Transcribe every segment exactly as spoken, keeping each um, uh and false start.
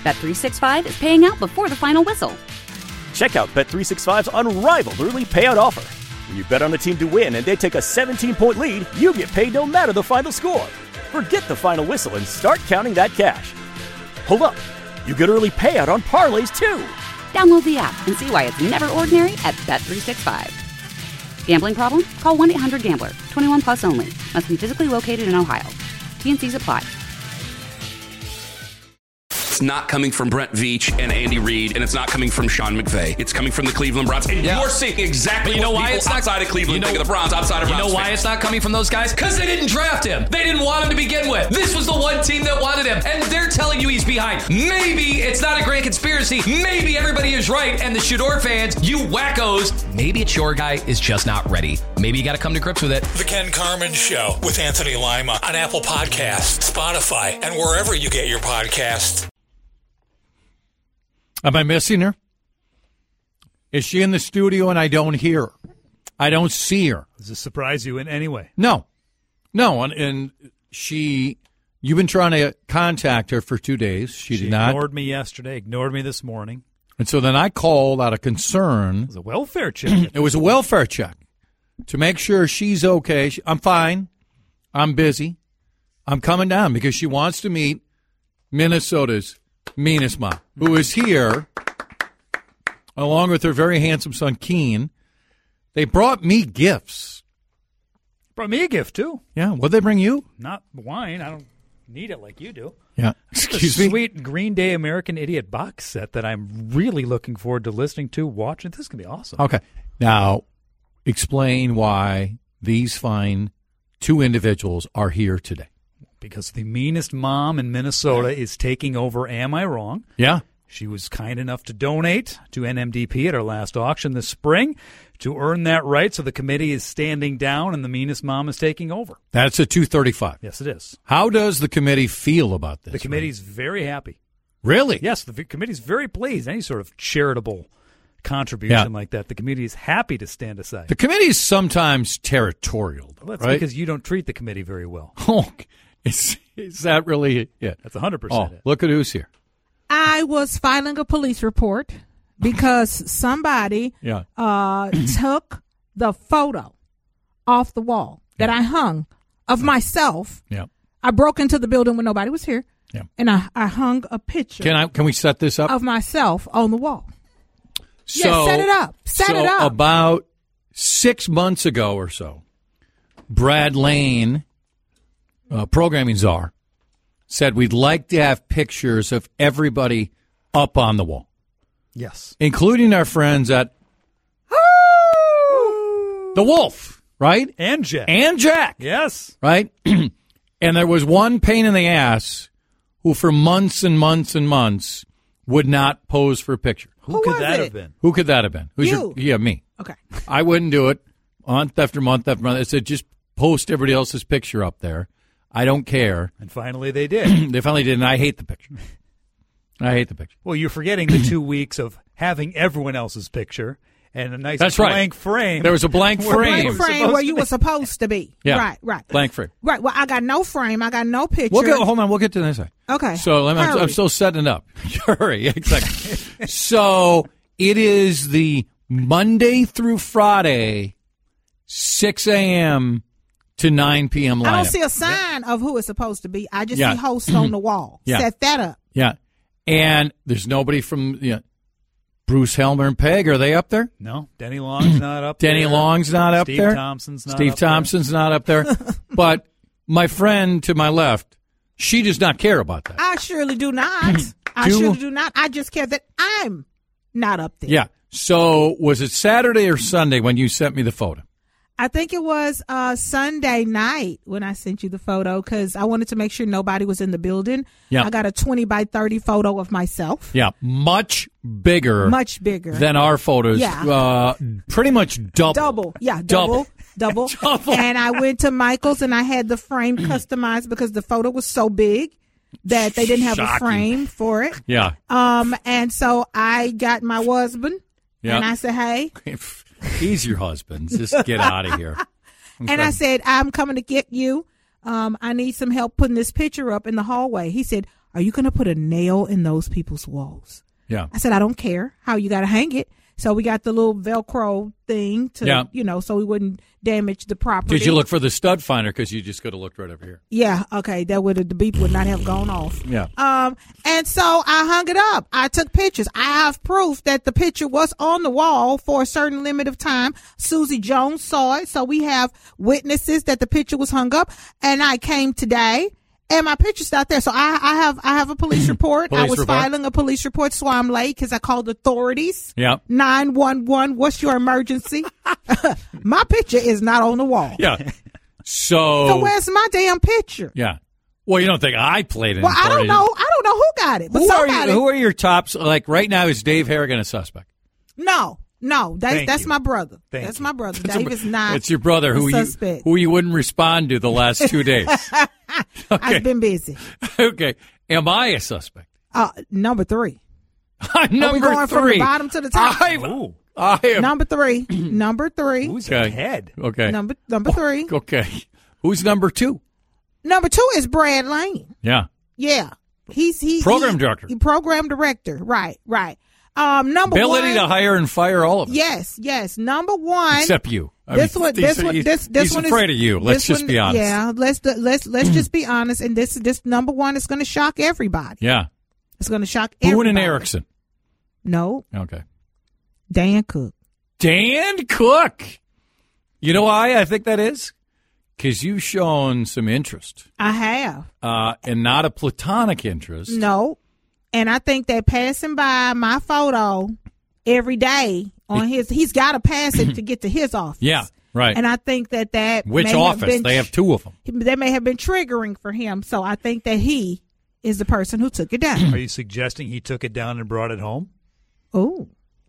Bet three sixty-five is paying out before the final whistle. Check out Bet three sixty-five's unrivaled early payout offer. When you bet on a team to win and they take a seventeen-point lead, you get paid no matter the final score. Forget the final whistle and start counting that cash. Hold up. You get early payout on parlays, too. Download the app and see why it's never ordinary at Bet three sixty-five. Gambling problem? Call one eight hundred gambler. twenty-one plus only. Must be physically located in Ohio. T and C's apply. It's not coming from Brent Veach and Andy Reid, and it's not coming from Sean McVay. It's coming from the Cleveland Browns. And yeah. you're seeing exactly you know what why people it's not, outside of Cleveland you know, think of the Browns, outside of You Browns know why fans. it's not coming from those guys? Because they didn't draft him. They didn't want him to begin with. This was the one team that wanted him, and they're telling you he's behind. Maybe it's not a great conspiracy. Maybe everybody is right, and the Shador fans, you wackos, maybe it's your guy is just not ready. Maybe you got to come to grips with it. The Ken Carman Show with Anthony Lima on Apple Podcasts, Spotify, and wherever you get your podcasts. Am I missing her? Is she in the studio and I don't hear her? I don't see her. Does this surprise you in any way? No. No, and, and she, you've been trying to contact her for two days. She, she did not. ignored me yesterday, ignored me this morning. And so then I called out of concern. It was a welfare check. It was a welfare check to make sure she's okay. She, I'm fine. I'm busy. I'm coming down because she wants to meet Minnesota's meanest mom, who is here along with her very handsome son, Keen. They brought me gifts. Brought me a gift, too. Yeah, what'd they bring you? Not wine. I don't need it like you do. Yeah, excuse me? Sweet Green Day American Idiot box set that I'm really looking forward to listening to, watching. This is going to be awesome. Okay. Now, explain why these fine two individuals are here today. Because the meanest mom in Minnesota is taking over. Am I wrong? Yeah. She was kind enough to donate to N M D P at our last auction this spring to earn that right. So the committee is standing down and the meanest mom is taking over. That's a two thirty-five. Yes, it is. How does the committee feel about this? The committee's right? very happy. Really? Yes, the committee's very pleased. Any sort of charitable contribution yeah. like that, the committee is happy to stand aside. The committee is sometimes territorial. Well, that's right? because you don't treat the committee very well. Oh, is, is that really it? That's one hundred percent oh, it. Look at who's here. I was filing a police report because somebody yeah. uh, took the photo off the wall that yeah. I hung of myself. Yeah. I broke into the building when nobody was here, yeah. and I, I hung a picture Can I? Can we set this up? of myself on the wall. So, yeah, set it up. Set so it up. About six months ago or so, Brad Lane, uh, programming czar, said we'd like to have pictures of everybody up on the wall. Yes. Including our friends at The Wolf, right? And Jack. And Jack. Yes. Right? And there was one pain in the ass who for months and months and months would not pose for a picture. Who, Who could was that it? have been? Who could that have been? Who's You. Your, yeah, me. Okay. I wouldn't do it month after month after month. I said, just post everybody else's picture up there. I don't care. And finally they did. They finally did, and I hate the picture. I hate the picture. Well, you're forgetting the two weeks of having everyone else's picture and a nice That's blank right. frame. There was a blank where frame. Blank frame where you were supposed to be. Yeah. Right, right. Blank frame. Right. Well, I got no frame. I got no picture. We'll get, hold on. We'll get to this side. Okay. So let me, I'm, Hurry. I'm still setting it up. Hurry. Exactly. So it is the Monday through Friday, six a.m. to nine p.m. lineup. I don't see a sign of who it's supposed to be. I just Yeah. see host on the wall. Yeah. Set that up. Yeah. And there's nobody from you know, Bruce Helmer and Peg. Are they up there? No, Denny Long's not up Denny there. Long's not up Steve there. Thompson's not Steve up there. Thompson's not up there. But my friend to my left, she does not care about that. I surely do not. I Do- surely do not. I just care that I'm not up there. Yeah. So was it Saturday or Sunday when you sent me the photo? I think it was uh, Sunday night when I sent you the photo because I wanted to make sure nobody was in the building. Yeah. I got a twenty by thirty photo of myself. Yeah, much bigger. Much bigger. Than our photos. Yeah. Uh, pretty much double. Double. Yeah, double. Double. Double. And I went to Michael's and I had the frame customized because the photo was so big that they didn't have Shocking. a frame for it. Yeah. Um, and so I got my husband Yeah. and I said, hey. He's your husband. Just get out of here. Okay. And I said, I'm coming to get you. Um, I need some help putting this picture up in the hallway. He said, are you going to put a nail in those people's walls? Yeah. I said, I don't care how you got to hang it. So we got the little Velcro thing to, yeah. you know, so we wouldn't damage the property. Did you look for the stud finder? Because you just could have looked right over here. Yeah. Okay. That would have, the beep would not have gone off. Yeah. Um. And so I hung it up. I took pictures. I have proof that the picture was on the wall for a certain limit of time. Susie Jones saw it. So we have witnesses that the picture was hung up. And I came today. And my picture's not there. So I, I have I have a police report. Police I was report. filing a police report, so I'm late because I called authorities. Yeah. nine one one, what's your emergency? My picture is not on the wall. Yeah. So, So where's my damn picture? yeah. Well, you don't think I played it? Well, I don't know. I don't know who got it. But Who are, somebody. you, who are your tops? Like right now, is Dave Harrigan a suspect? No, no. That's Thank that's you. my brother. Thank that's you. my brother. Dave is not. It's your brother a who you suspect. who you wouldn't respond to the last two days. Okay. I've been busy. Okay. Am I a suspect? Uh, number three. I'm number Are we going three. from the bottom to the top? I'm, Ooh. I am. Number three. number three. Who's Okay. ahead? Okay. Number number three. Okay. Who's number two? Number two is Brad Lane. Yeah. Yeah. He's he Program he- director. he- program director. Right, right. Um number Ability one. to hire and fire all of us. Yes, yes. Number one. Except you. I This mean, one, he's- this one, he's- this this he's one afraid is, of you. Let's this just one- be honest. Yeah, let's let's let's just be honest. And this this number one is going to shock everybody. Yeah. It's going to shock Boone everybody. and Erickson. No, Okay. Dan Cook. Dan Cook. You know why I think that is? Because you've shown some interest, I have uh, and not a platonic interest. no, and I think that passing by my photo every day on his, he's got to pass it to get to his office. Yeah, right. And I think that that Which may have office? been They have two of them. That may have been triggering for him. So I think that he is the person who took it down. Are you suggesting he took it down and brought it home? Oh,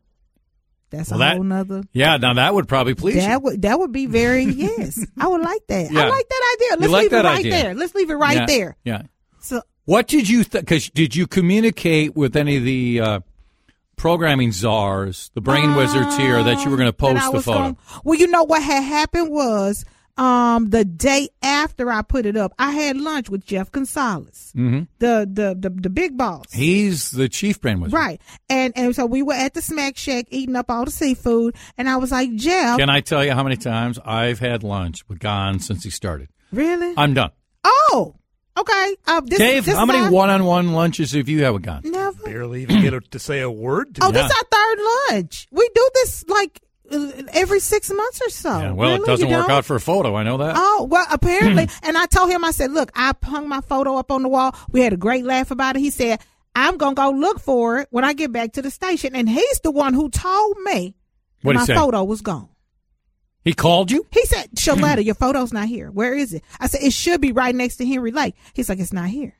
that's Well, a that- whole nother. Yeah, now that would probably please you. That would that would be very yes. I would like that. Yeah. I like that idea. Let's like leave that it right idea. there. Let's leave it right Yeah, there. Yeah. So What did you think? Because did you communicate with any of the uh, programming czars, the brain wizards here, that you were going to that post I the was photo? gonna- well, you know what had happened was um the day after I put it up, I had lunch with Jeff Gonzalez, Mhm. the, the the the big boss. He's the chief brain wizard. Right. And and so we were at the Smack Shack eating up all the seafood, and I was like, Jeff, Can I tell you how many times I've had lunch with Gon since he started? really? I'm done. Oh, okay. Uh, this, Dave, this how many is our- one-on-one lunches have you had with Gon? Never. Barely even get to say a word to Oh, me. this is our third lunch. We do this like uh, every six months or so. Yeah, well, Really? it doesn't You work don't? out for a photo. I know that. Oh, well, apparently. And I told him, I said, look, I hung my photo up on the wall. We had a great laugh about it. He said, I'm going to go look for it when I get back to the station. And he's the one who told me What'd my he say? photo was gone. He called you? He said, Shaletta, your photo's not here. Where is it? I said, it should be right next to Henry Lake. He's like, it's not here.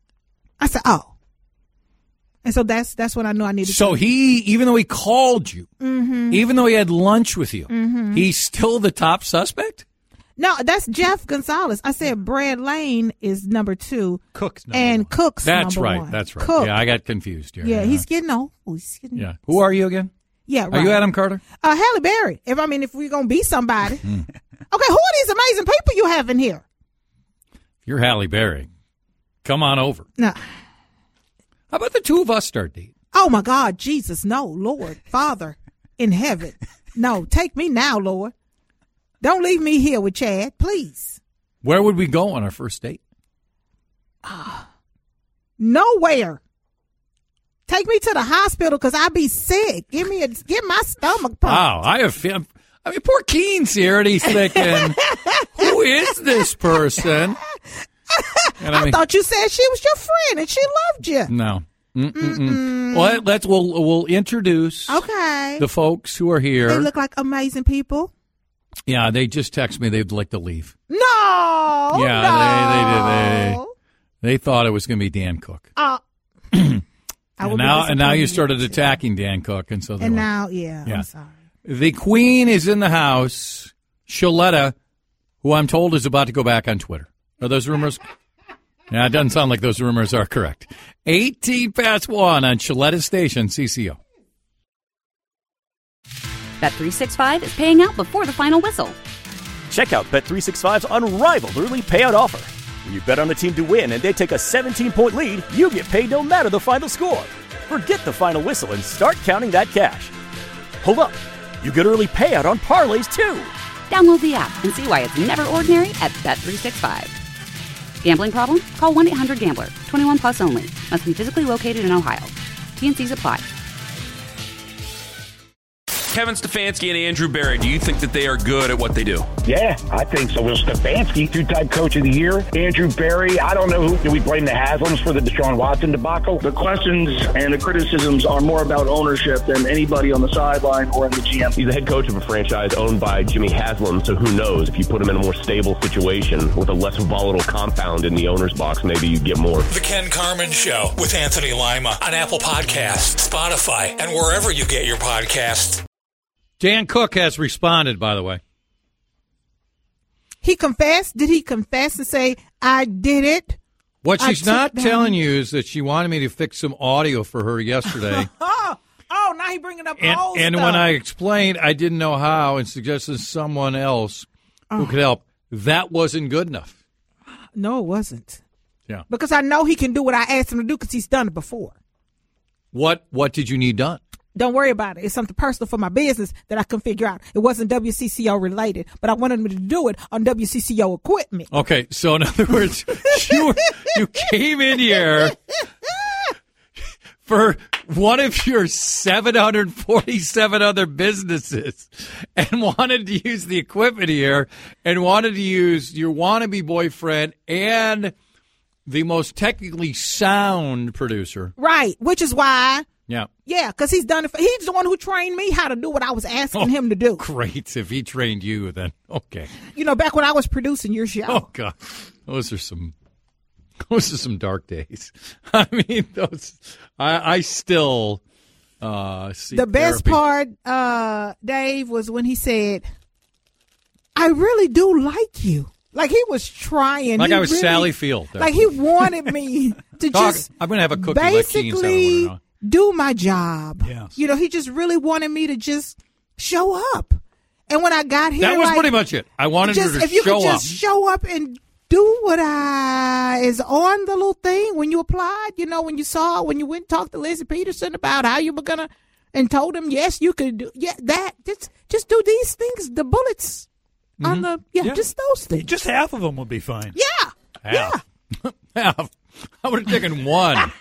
I said, oh. And so that's that's when I knew I needed So to. he, even though he called you, Mm-hmm. even though he had lunch with you, Mhm. he's still the top suspect? No, that's Jeff Gonzalez. I said Brad Lane is number two. Cook's number and Cook's That's number right. one. That's right. Cook. Yeah, I got confused here. Yeah, he's getting old. He's getting Yeah. Who are you again? Yeah, Are right. you Adam Carter? Uh, Halle Berry. If I mean, if we're gonna be somebody, Hmm. okay. Who are these amazing people you have in here? You're Halle Berry. Come on over. No. How about the two of us start dating? Oh my God, Jesus, no, Lord, Father in heaven, no, take me now, Lord. Don't leave me here with Chad, please. Where would we go on our first date? Nowhere. Take me to the hospital because I be sick. Give me a get my stomach pumped. Wow, I have. I mean, poor Keen's here, and he's thinking, "Who is this person?" And I, thought you said she was your friend and she loved you. no. Mm-mm-mm. Well, let's we'll we'll introduce Okay. the folks who are here. They look like amazing people. Yeah, they just text me they'd like to leave. No. yeah, no. they they did they they thought it was going to be Dan Cook. Uh, I And would be now and now you disappointed started in attacking Dan Cook, and so they And were- now, yeah, Yeah. I'm sorry. The Queen is in the house. Shaletta, who I'm told is about to go back on Twitter. Are those rumors? Yeah, it doesn't sound like those rumors are correct. eighteen past one on Shaletta Station, C C O. Bet three sixty-five is paying out before the final whistle. Check out Bet three sixty-five's unrivaled early payout offer. When you bet on the team to win and they take a seventeen-point lead, you get paid no matter the final score. Forget the final whistle and start counting that cash. Hold up. You get early payout on parlays, too. Download the app and see why it's never ordinary at Bet three sixty-five. Gambling problem? Call one eight hundred gambler. twenty-one plus only. Must be physically located in Ohio. T N Cs apply. Kevin Stefanski and Andrew Berry, do you think that they are good at what they do? Yeah, I think so. Well, Stefanski, two-time coach of the year. Andrew Berry, I don't know who. Do we blame the Haslams for the Deshaun Watson debacle? The questions and the criticisms are more about ownership than anybody on the sideline or in the G M. He's the head coach of a franchise owned by Jimmy Haslam, so who knows? If you put him in a more stable situation with a less volatile compound in the owner's box, maybe you get more. The Ken Carman Show with Anthony Lima on Apple Podcasts, Spotify, and wherever you get your podcasts. Dan Cook has responded, by the way. He confessed? Did he confess and say, I did it? What she's not down. telling you is that she wanted me to fix some audio for her yesterday. oh, oh, now he bringing up and, old and stuff. when I explained I didn't know how and suggested someone else who oh. could help, that wasn't good enough. No, it wasn't. Yeah. Because I know he can do what I asked him to do because he's done it before. What What did you need done? Don't worry about it. It's something personal for my business that I can figure out. It wasn't W C C O related, but I wanted him to do it on W C C O equipment. Okay, so in other words, you, you came in here for one of your seven hundred forty-seven other businesses and wanted to use the equipment here and wanted to use your wannabe boyfriend and the most technically sound producer. Right, which is why... Yeah. Yeah, because he's done it. For, he's the one who trained me how to do what I was asking oh, him to do. Great. If he trained you, then okay. You know, back when I was producing your show. Oh, God. Those are some those are some dark days. I mean, those I, I still uh, see The best therapy. part, uh, Dave, was when he said, I really do like you. Like he was trying. Like he I was really, Sally Field. Like he wanted me to Talk, just I'm going to have a cookie basically like do my job. Yes. You know, he just really wanted me to just show up. And when I got here, that was like, pretty much it. I wanted just, her to if you show could just up. show up and do what I is on the little thing when you applied. You know, when you saw when you went and talked to Lizzie Peterson about how you were gonna, and told him yes, you could do yeah that. Just just do these things. The bullets mm-hmm. on the yeah, yeah, just those things. Just half of them would be fine. Yeah, Half. yeah. Half. I would have taken one.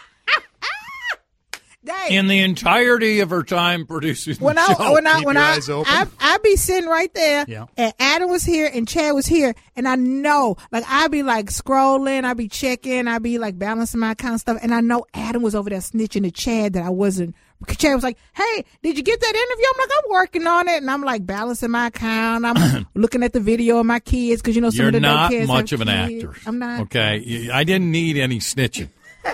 Dang. In the entirety of her time producing When the I show. when I Keep when your I, eyes open. I I be sitting right there, Yeah. and Adam was here and Chad was here, and I know like I be like scrolling, I be checking, I be like balancing my account stuff, and I know Adam was over there snitching to Chad that I wasn't. Chad was like, "Hey, did you get that interview?" I'm like, "I'm working on it," and I'm like balancing my account. I'm looking at the video of my kids because you know some You're of the not kids much have of an kids. actor. I'm not. Okay, I didn't need any snitching.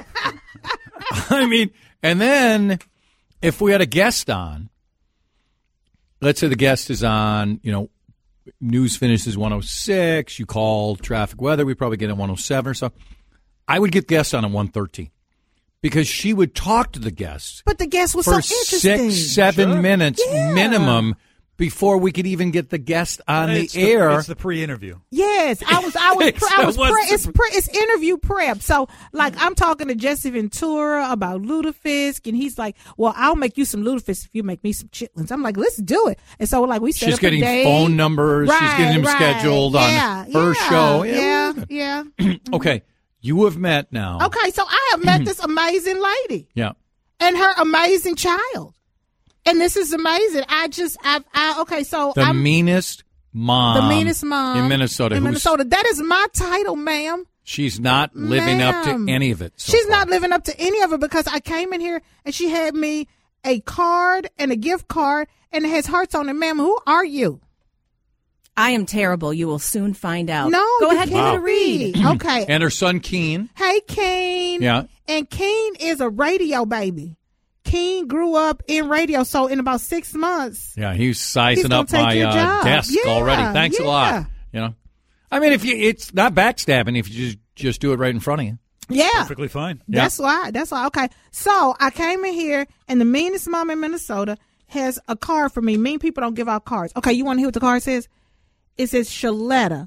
I mean, and then if we had a guest on, let's say the guest is on, you know, news finishes one oh six, you call traffic weather, we probably get at one oh seven or so. I would get guests on at one thirteen because she would talk to the guests But the guest was for so interesting. six, seven Sure. minutes Yeah. minimum before we could even get the guest on It's the air. It's the pre-interview. Yes, I was. I was. Pre- I was. So what's Pre- the- it's pre- it's interview prep. So like, I'm talking to Jesse Ventura about Ludafisk, and he's like, "Well, I'll make you some Ludafisk if you make me some chitlins." I'm like, "Let's do it." And so like, we set She's up getting a day. phone numbers. She's Right, getting them right. scheduled yeah, on her yeah, show. Yeah, yeah. Okay, you have met now. Okay, so I have met this amazing lady Yeah. and her amazing child, and this is amazing. I just, I, I okay, so The I'm meanest mom. the meanest mom in Minnesota. In who's- Minnesota, that is my title, ma'am. She's not living up to Ma'am. any of it. so She's far. not living up to any of it because I came in here and she had me a card and a gift card and it has hearts on it. Ma'am, who are you? I am terrible. You will soon find out. No, Go you ahead, give it a can't read. read. Okay. And her son Keen. Hey, Kane. Yeah. And Kane is a radio baby. Kane grew up in radio, so in about six months. Yeah, he's sizing He's gonna up take my your uh, job. desk Yeah, already. Thanks yeah. a lot. You know, I mean, if you, it's not backstabbing if you just just do it right in front of you. Yeah. Perfectly fine. That's why. That's why. Okay. So I came in here, and the meanest mom in Minnesota has a card for me. Mean people don't give out cards. Okay, you want to hear what the card says? It says, Shaletta,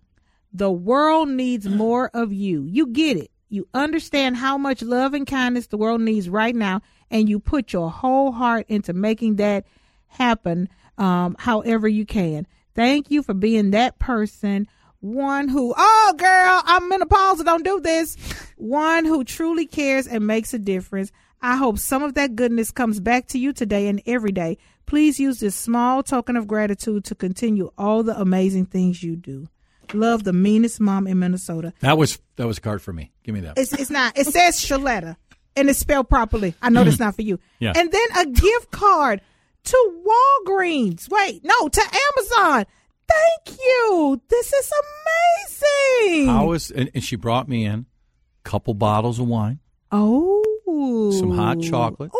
The world needs more of you. You get it. You understand how much love and kindness the world needs right now, and you put your whole heart into making that happen um, however you can. Thank you for being that person. One who, oh, girl, I'm menopausal, don't do this. One who truly cares and makes a difference. I hope some of that goodness comes back to you today and every day. Please use this small token of gratitude to continue all the amazing things you do. Love, the meanest mom in Minnesota. That was that was a card for me. Give me that. It's, it's not. It says Shaletta, and it's spelled properly. I know that's not for you. Yeah. And then a gift card to Walgreens. Wait, no, to Amazon. Thank you. This is amazing. How is and, and she brought me in a couple bottles of wine. Oh. Some hot chocolate.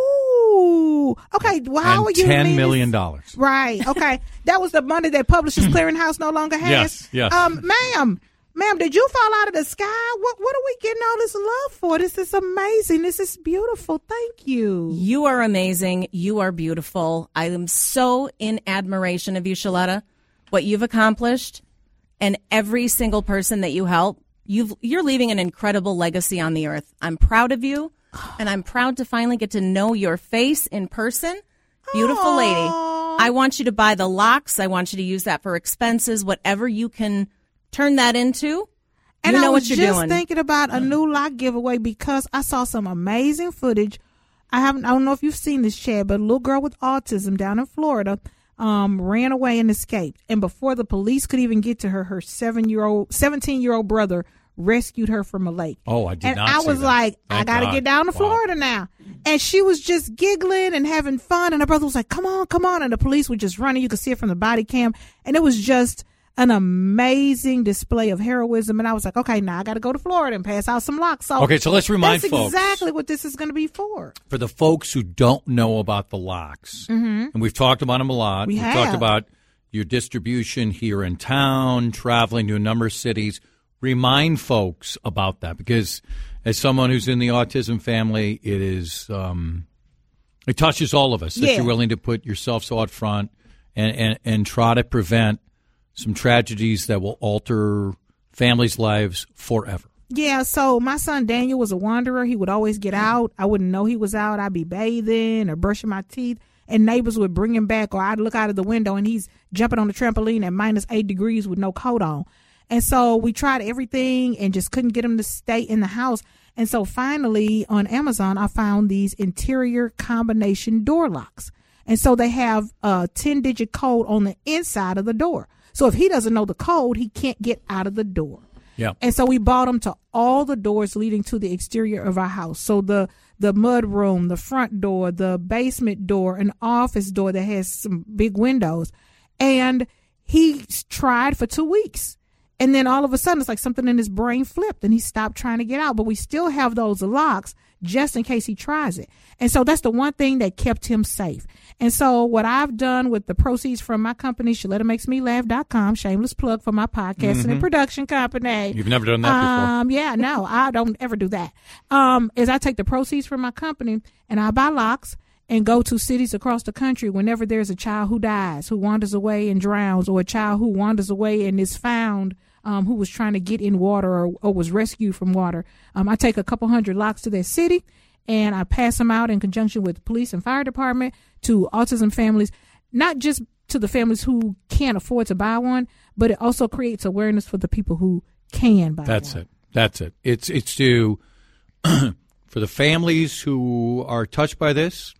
Ooh. Okay. Well, how and are you? Ten million dollars. Right. Okay. That was the money that Publishers Clearinghouse no longer has. Yes. Yes. Um, ma'am, ma'am, did you fall out of the sky? What What are we getting all this love for? This is amazing. This is beautiful. Thank you. You are amazing. You are beautiful. I am so in admiration of you, Shaletta. What you've accomplished, and every single person that you help, you've you're leaving an incredible legacy on the earth. I'm proud of you. And I'm proud to finally get to know your face in person. Beautiful Aww. lady. I want you to buy the locks. I want you to use that for expenses, whatever you can turn that into. And you know I was what you're just doing. thinking about a new lock giveaway because I saw some amazing footage. I haven't. I don't know if you've seen this, Chad, but a little girl with autism down in Florida um, ran away and escaped. And before the police could even get to her, her seven-year-old, seventeen-year-old brother rescued her from a lake. Oh, I did and not I see was that. like, Thank I got to God. get down to Wow. Florida now. And she was just giggling and having fun. And her brother was like, come on, come on. And the police were just running. You could see it from the body cam. And it was just an amazing display of heroism. And I was like, okay, now I got to go to Florida and pass out some locks. So Okay, so let's remind that's folks. exactly what this is going to be for. For the folks who don't know about the locks, Mhm. and we've talked about them a lot. We We've have. talked about your distribution here in town, traveling to a number of cities. Remind folks about that because as someone who's in the autism family, it is um, it touches all of us that Yeah. you're willing to put yourself so out front and, and, and try to prevent some tragedies that will alter families' lives forever. Yeah, so my son Daniel was a wanderer. He would always get out. I wouldn't know he was out. I'd be bathing or brushing my teeth, and neighbors would bring him back, or I'd look out of the window and he's jumping on the trampoline at minus eight degrees with no coat on. And so we tried everything and just couldn't get him to stay in the house. And so finally on Amazon, I found these interior combination door locks. And so they have a ten digit code on the inside of the door. So if he doesn't know the code, he can't get out of the door. Yeah. And so we bought them to all the doors leading to the exterior of our house. So the the mud room, the front door, the basement door, an office door that has some big windows. And he tried for two weeks. And then all of a sudden, it's like something in his brain flipped and he stopped trying to get out. But we still have those locks just in case he tries it. And so that's the one thing that kept him safe. And so what I've done with the proceeds from my company, Shaletta Makes Me Laugh dot com, shameless plug for my podcasting Mhm. and production company. You've never done that before. Um, yeah, no, I don't ever do that. Um, is I take the proceeds from my company and I buy locks and go to cities across the country whenever there's a child who dies, who wanders away and drowns, or a child who wanders away and is found um, who was trying to get in water or, or was rescued from water. Um, I take a couple hundred locks to their city and I pass them out in conjunction with the police and fire department to autism families, not just to the families who can't afford to buy one, but it also creates awareness for the people who can buy That's one. it. That's it. It's it's to for the families who are touched by this.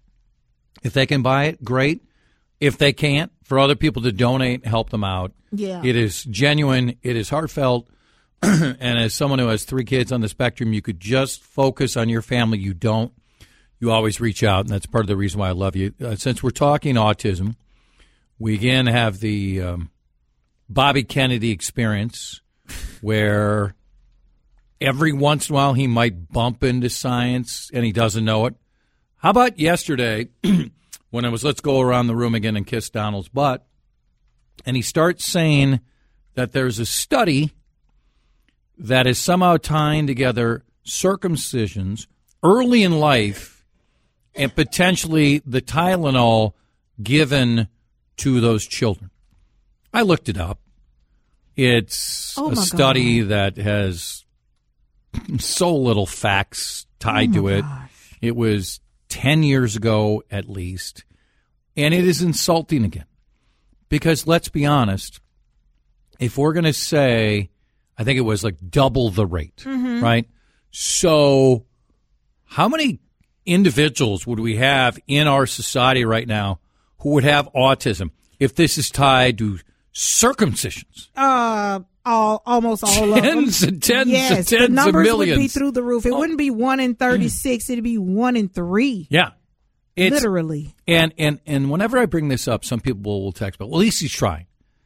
If they can buy it, great. If they can't, for other people to donate, help them out. Yeah. It is genuine. It is heartfelt. And as someone who has three kids on the spectrum, you could just focus on your family. You don't. You always reach out, and that's part of the reason why I love you. Uh, since we're talking autism, we again have the um, Bobby Kennedy experience where every once in a while he might bump into science and he doesn't know it. How about yesterday when it was let's go around the room again and kiss Donald's butt, and he starts saying that there's a study that is somehow tying together circumcisions early in life and potentially the Tylenol given to those children. I looked it up. It's Oh, a my study that has so little facts tied Oh, to my it. gosh. It was ten years ago at least. And it is insulting again. Because let's be honest, if we're going to say, I think it was like double the rate, Mhm. right? So how many individuals would we have in our society right now who would have autism if this is tied to circumcisions? Uh, all almost all of them. Tens and tens and yes, tens the of numbers would be millions. through the roof. It Oh. wouldn't be one in thirty-six. It'd be one in three. Yeah. It's, Literally. And, and, and whenever I bring this up, some people will text, but well, at least he's trying.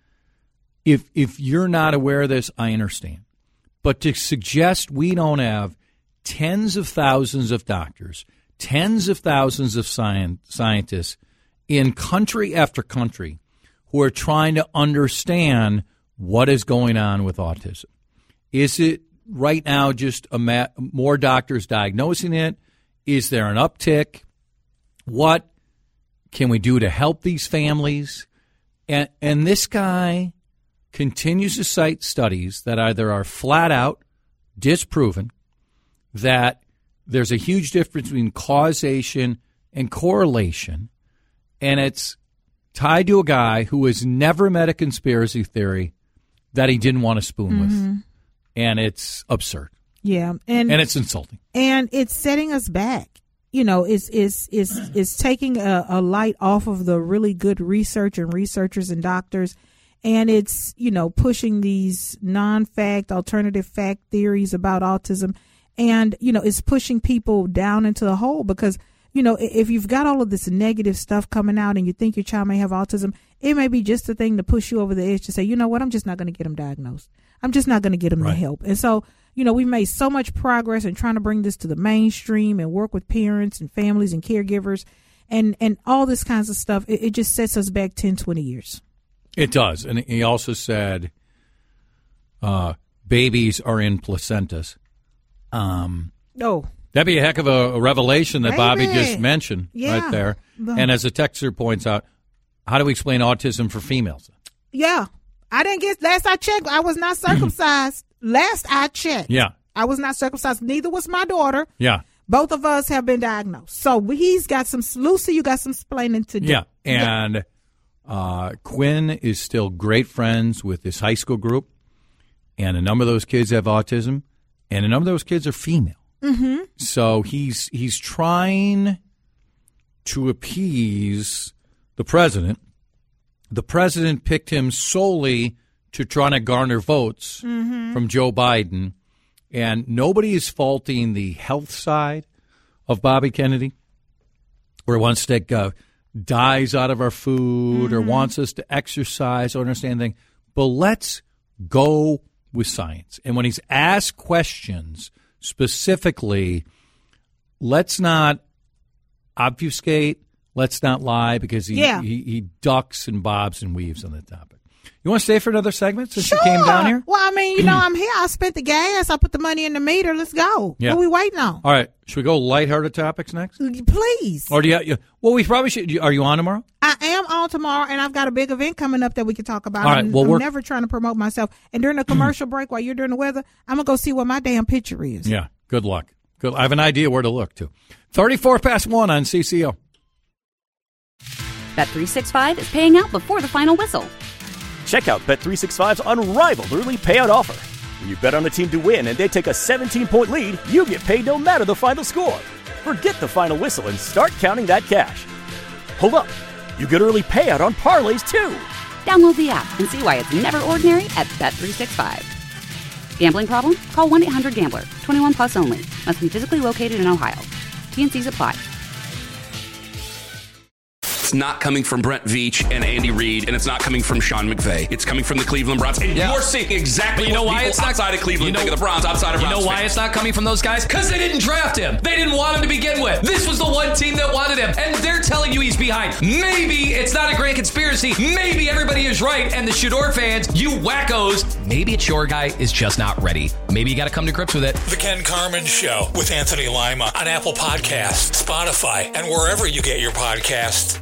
If, if you're not aware of this, I understand. But to suggest we don't have tens of thousands of doctors, tens of thousands of science, scientists in country after country who are trying to understand what is going on with autism. Is it right now just a ma- more doctors diagnosing it? Is there an uptick? What can we do to help these families? And, and this guy continues to cite studies that either are flat out disproven, that there's a huge difference between causation and correlation, and it's tied to a guy who has never met a conspiracy theory that he didn't want to spoon Mhm. with. And it's absurd. Yeah, and And it's insulting. and it's setting us back. You know, it's it's it's it's taking a, a light off of the really good research and researchers and doctors, and it's, you know, pushing these non-fact, alternative fact theories about autism, and, you know, it's pushing people down into the hole because, you know, if you've got all of this negative stuff coming out and you think your child may have autism, it may be just a thing to push you over the edge to say, you know what, I'm just not going to get them diagnosed. I'm just not going to get them Right. the help. And so, you know, we made so much progress in trying to bring this to the mainstream and work with parents and families and caregivers and, and all this kinds of stuff. It, it just sets us back ten, twenty years. It does. And he also said uh, babies are in placentas. Um, Oh, that'd be a heck of a, a revelation that Bobby Baby. just mentioned Yeah. right there. The- And as a texter points out, how do we explain autism for females? yeah. I didn't get, last I checked, I was not circumcised. Last I checked. Yeah. I was not circumcised. Neither was my daughter. Yeah. Both of us have been diagnosed. So he's got some, Lucy, you got some explaining to do. Yeah. And uh, Quinn is still great friends with his high school group. And a number of those kids have autism. And a number of those kids are female. Mm-hmm. So he's he's trying to appease the president. The president picked him solely to try to garner votes Mhm. from Joe Biden. And nobody is faulting the health side of Bobby Kennedy, where he wants to take uh, dyes out of our food or wants us to exercise or understand things. But let's go with science. And when he's asked questions specifically, let's not obfuscate, let's not lie, because he, Yeah. he, he ducks and bobs and weaves on the topic. You want to stay for another segment since Sure. you came down here? Well, I mean, you know, I'm here. I spent the gas. I put the money in the meter. Let's go. Yeah. What are we waiting on? All right. Should we go lighthearted topics next? Please. Or do you, you well, we probably should. Are you on tomorrow? I am on tomorrow, and I've got a big event coming up that we can talk about. All right, I'm, well, I'm we're- never trying to promote myself. And during the commercial break, while you're doing the weather, I'm going to go see what my damn picture is. Yeah. Good luck. Good. I have an idea where to look, too. thirty-four past one on C C O. Bet three sixty-five is paying out before the final whistle. Check out Bet three sixty-five's unrivaled early payout offer. When you bet on a team to win and they take a seventeen-point lead, you get paid no matter the final score. Forget the final whistle and start counting that cash. Hold up. You get early payout on parlays, too. Download the app and see why it's never ordinary at Bet three sixty-five. Gambling problem? Call one eight hundred gambler. twenty-one plus only. Must be physically located in Ohio. T N Cs apply. It's not coming from Brent Veach and Andy Reid, and it's not coming from Sean McVay. It's coming from the Cleveland Browns. And Yeah. you're seeing exactly But you know what why people it's not outside of Cleveland you know, think of the Browns, outside of You Browns know why fans. it's not coming from those guys? Because they didn't draft him. They didn't want him to begin with. This was the one team that wanted him, and they're telling you he's behind. Maybe it's not a grand conspiracy. Maybe everybody is right, and the Shador fans, you wackos, maybe it's your guy is just not ready. Maybe you got to come to grips with it. The Ken Carmen Show with Anthony Lima on Apple Podcasts, Spotify, and wherever you get your podcasts.